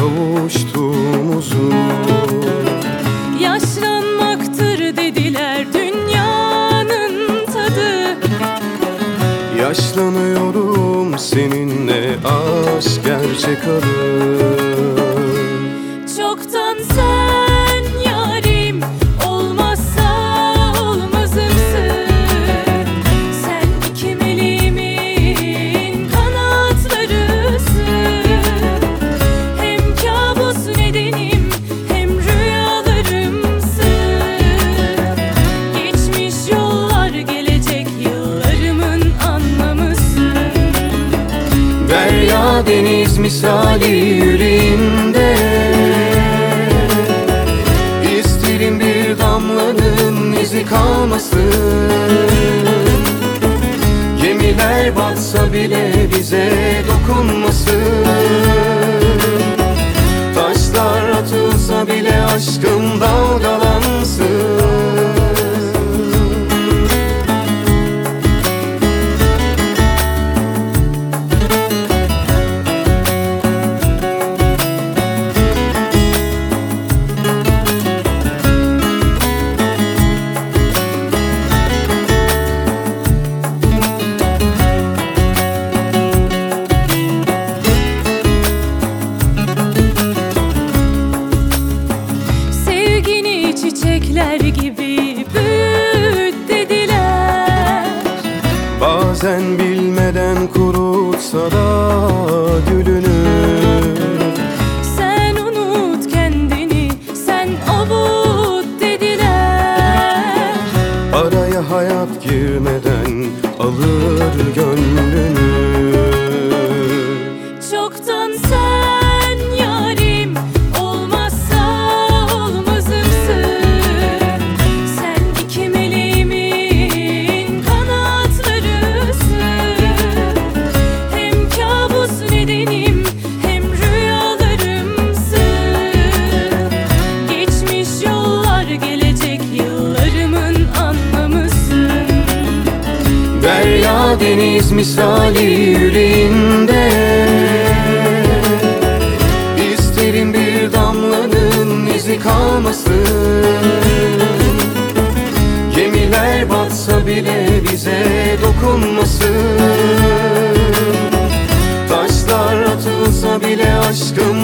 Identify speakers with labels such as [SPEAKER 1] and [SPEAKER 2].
[SPEAKER 1] kavuştuğumuzu.
[SPEAKER 2] Yaşlanmaktır dediler dünyanın tadı.
[SPEAKER 1] Yaşlanıyorum seninle, aşk gerçek adı.
[SPEAKER 2] Çoktan sen yarim, olmazsa olmazımsın. Sen iki meleğimin kanatlarısın. Hem kabus nedenim hem rüyalarımsın. Geçmiş yollar, gelecek yıllarımın anlamısın.
[SPEAKER 1] Derya deniz misali yüreğimde, İsterim bir damlanın izi kalmasın. Gemiler batsa bile bize dokunmasın. Taşlar atılsa bile aşkım dalgalansın.
[SPEAKER 2] Çiçekler gibi büyüt dediler.
[SPEAKER 1] Bazen bilmeden kurutsa da gülünü.
[SPEAKER 2] Sen unut kendini, sen avut dediler.
[SPEAKER 1] Araya hayat girmeden alır gönlünü.
[SPEAKER 2] Çoktan sen yarim, olmazsa olmazımsın. Sen iki meleğimin kanatlarısın. Hem kabus nedenim hem rüyalarımsın. Geçmiş yollar, gelecek yıllarımın anlamısın.
[SPEAKER 1] Derya deniz misali yüreğimde, İsterim bir damlanın izi kalmasın. Gemiler batsa bile bize dokunmasın. Taşlar atılsa bile aşkım